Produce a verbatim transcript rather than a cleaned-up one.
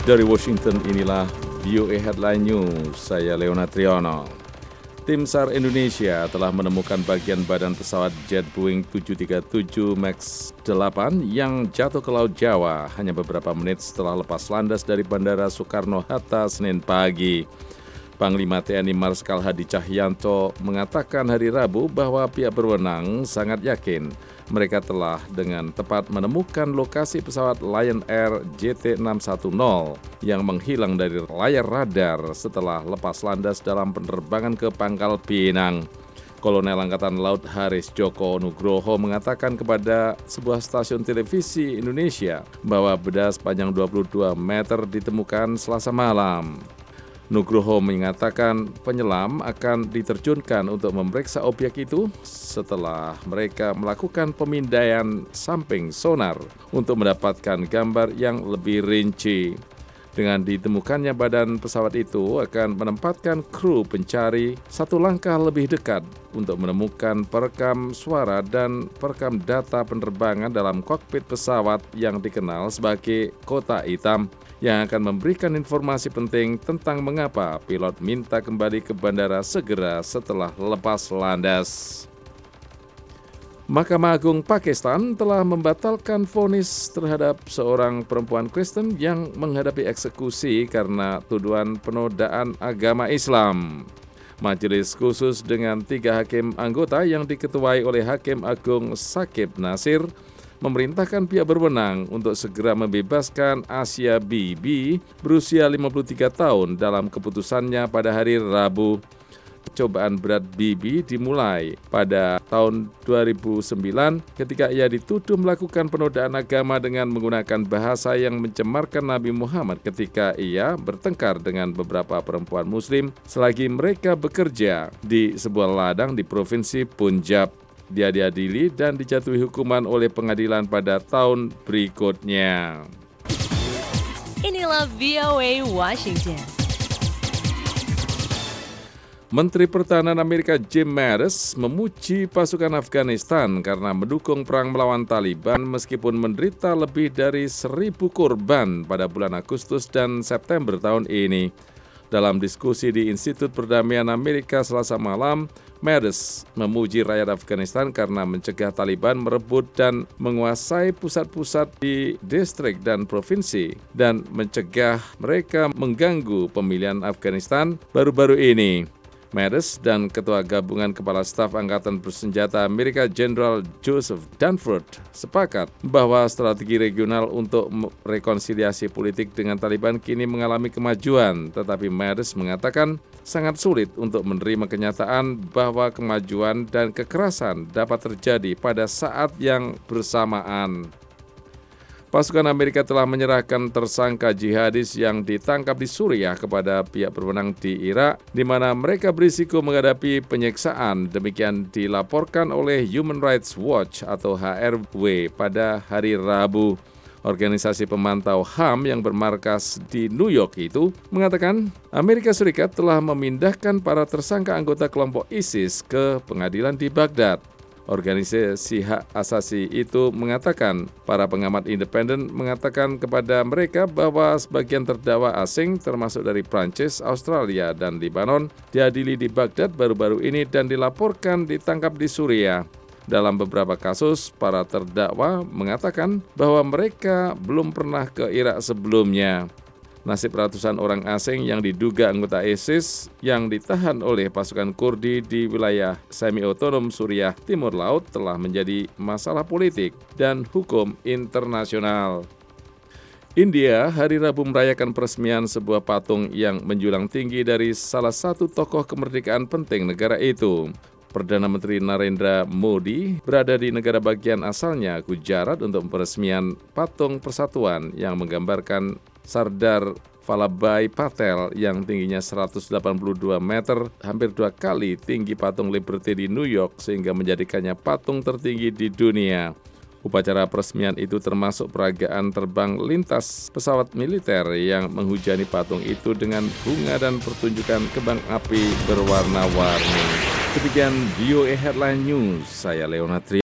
Dari Washington, inilah V O A Headline News, saya Leona Triyono. Tim SAR Indonesia telah menemukan bagian badan pesawat jet Boeing tujuh tiga tujuh Max delapan yang jatuh ke Laut Jawa hanya beberapa menit setelah lepas landas dari Bandara Soekarno-Hatta Senin pagi. Panglima T N I Marskal Hadi Cahyanto mengatakan hari Rabu bahwa pihak berwenang sangat yakin mereka telah dengan tepat menemukan lokasi pesawat Lion Air J T enam sepuluh yang menghilang dari layar radar setelah lepas landas dalam penerbangan ke Pangkal Pinang. Kolonel Angkatan Laut Haris Djoko Nugroho mengatakan kepada sebuah stasiun televisi Indonesia bahwa benda sepanjang dua puluh dua meter ditemukan Selasa malam. Nugroho mengatakan penyelam akan diterjunkan untuk memeriksa objek itu setelah mereka melakukan pemindaian samping sonar untuk mendapatkan gambar yang lebih rinci. Dengan ditemukannya badan pesawat itu akan menempatkan kru pencari satu langkah lebih dekat untuk menemukan perekam suara dan perekam data penerbangan dalam kokpit pesawat yang dikenal sebagai kotak hitam, yang akan memberikan informasi penting tentang mengapa pilot minta kembali ke bandara segera setelah lepas landas. Mahkamah Agung Pakistan telah membatalkan vonis terhadap seorang perempuan Kristen yang menghadapi eksekusi karena tuduhan penodaan agama Islam. Majelis khusus dengan tiga hakim anggota yang diketuai oleh Hakim Agung Shakib Nasir memerintahkan pihak berwenang untuk segera membebaskan Asia Bibi berusia lima puluh tiga tahun dalam keputusannya pada hari Rabu. Cobaan berat Bibi dimulai pada tahun dua ribu sembilan ketika ia dituduh melakukan penodaan agama dengan menggunakan bahasa yang mencemarkan Nabi Muhammad ketika ia bertengkar dengan beberapa perempuan muslim selagi mereka bekerja di sebuah ladang di provinsi Punjab. Dia diadili dan dijatuhi hukuman oleh pengadilan pada tahun berikutnya. Inilah V O A Washington. Menteri Pertahanan Amerika Jim Mattis memuji pasukan Afghanistan karena mendukung perang melawan Taliban meskipun menderita lebih dari seribu korban pada bulan Agustus dan September tahun ini. Dalam diskusi di Institut Perdamaian Amerika Selasa malam, Mattis memuji rakyat Afghanistan karena mencegah Taliban merebut dan menguasai pusat-pusat di distrik dan provinsi dan mencegah mereka mengganggu pemilihan Afghanistan baru-baru ini. Mattis dan Ketua Gabungan Kepala Staf Angkatan Bersenjata Amerika Jenderal Joseph Dunford sepakat bahwa strategi regional untuk rekonsiliasi politik dengan Taliban kini mengalami kemajuan, tetapi Mattis mengatakan sangat sulit untuk menerima kenyataan bahwa kemajuan dan kekerasan dapat terjadi pada saat yang bersamaan. Pasukan Amerika telah menyerahkan tersangka jihadis yang ditangkap di Suriah kepada pihak berwenang di Irak, di mana mereka berisiko menghadapi penyiksaan. Demikian dilaporkan oleh Human Rights Watch atau H R W pada hari Rabu. Organisasi pemantau H A M yang bermarkas di New York itu mengatakan Amerika Serikat telah memindahkan para tersangka anggota kelompok ISIS ke pengadilan di Baghdad. Organisasi hak asasi itu mengatakan para pengamat independen mengatakan kepada mereka bahwa sebagian terdakwa asing termasuk dari Prancis, Australia, dan Lebanon diadili di Baghdad baru-baru ini dan dilaporkan ditangkap di Suriah. Dalam beberapa kasus, para terdakwa mengatakan bahwa mereka belum pernah ke Irak sebelumnya. Nasib ratusan orang asing yang diduga anggota ISIS yang ditahan oleh pasukan Kurdi di wilayah semi-otonom Suriah Timur Laut telah menjadi masalah politik dan hukum internasional. India hari Rabu merayakan peresmian sebuah patung yang menjulang tinggi dari salah satu tokoh kemerdekaan penting negara itu. Perdana Menteri Narendra Modi berada di negara bagian asalnya, Gujarat, untuk peresmian patung persatuan yang menggambarkan Sardar Vallabhbhai Patel yang tingginya seratus delapan puluh dua meter, hampir dua kali tinggi patung Liberty di New York, sehingga menjadikannya patung tertinggi di dunia. Upacara peresmian itu termasuk peragaan terbang lintas pesawat militer yang menghujani patung itu dengan bunga dan pertunjukan kembang api berwarna-warni. Demikian V O A Headline News, saya Leona Triyono.